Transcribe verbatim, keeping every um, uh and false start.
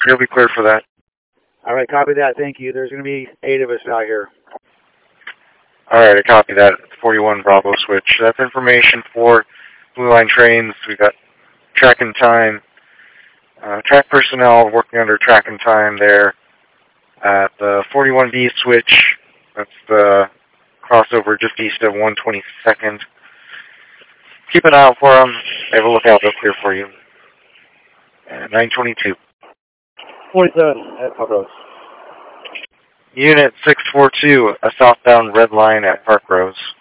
You'll be clear for that. All right, copy that. Thank you. There's going to be eight of us out here. All right, I copy that. forty-one Bravo switch. That's information for Blue Line trains. We've got track and time. Uh, track personnel working under track and time there at the forty-one B switch. That's the crossover just east of one twenty-second. Keep an eye out for them. Have a lookout. They'll clear for you. Uh, nine twenty-two. forty-seven at Park Rose. Unit six four two, a southbound red line at Park Rose.